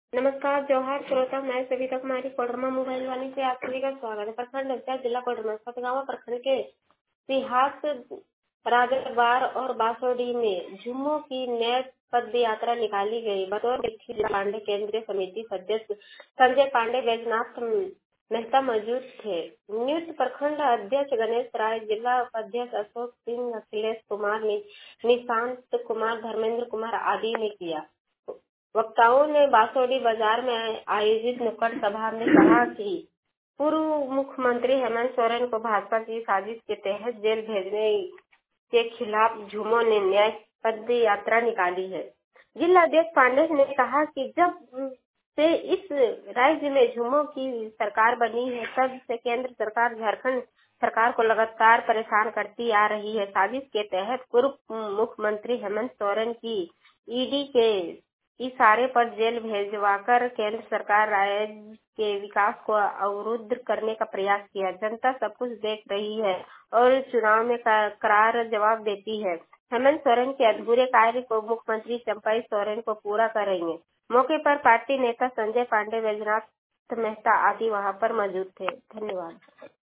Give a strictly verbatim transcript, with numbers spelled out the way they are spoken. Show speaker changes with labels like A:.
A: नमस्कार, जोहार श्रोता। मैं सविता कुमारी कोडरमा मोबाइल वाणी से आप सभी का स्वागत है। प्रखंड अंचल जिला कोडरमा सतगावा प्रखंड के सिहास राजद्वार और बासोडी में झुम्मो की नए पद यात्रा निकाली गई। बतौर मुख्य जिला पांडे केंद्रीय समिति सदस्य संजय पांडे बैजनाथ मेहता मौजूद थे। नियुक्त प्रखंड अध्यक्ष गणेश राय, जिला उपाध्यक्ष अशोक सिंह, अखिलेश कुमार, निशांत कुमार, धर्मेंद्र कुमार आदि ने किया। वक्ताओं ने बासोडी बाजार में आयोजित नुक्कड़ सभा में कहा कि पूर्व मुख्यमंत्री हेमंत सोरेन को भाजपा की साजिश के तहत जेल भेजने के खिलाफ झुमो ने न्याय पद यात्रा निकाली है। जिला अध्यक्ष पांडे ने कहा कि जब से इस राज्य में झुमो की सरकार बनी है, तब से केंद्र सरकार झारखंड सरकार को लगातार परेशान करती आ रही है। साजिश के तहत पूर्व मुख्यमंत्री हेमंत सोरेन की ईडी के इशारे पर जेल भेजवाकर केंद्र सरकार राज्य के विकास को अवरुद्ध करने का प्रयास किया। जनता सब कुछ देख रही है और चुनाव में करार जवाब देती है। हेमंत सोरेन के अधूरे कार्य को मुख्यमंत्री चंपाई सोरेन को पूरा करेंगे। मौके पर पार्टी नेता संजय पांडे, बैजनाथ मेहता आदि वहां पर मौजूद थे। धन्यवाद।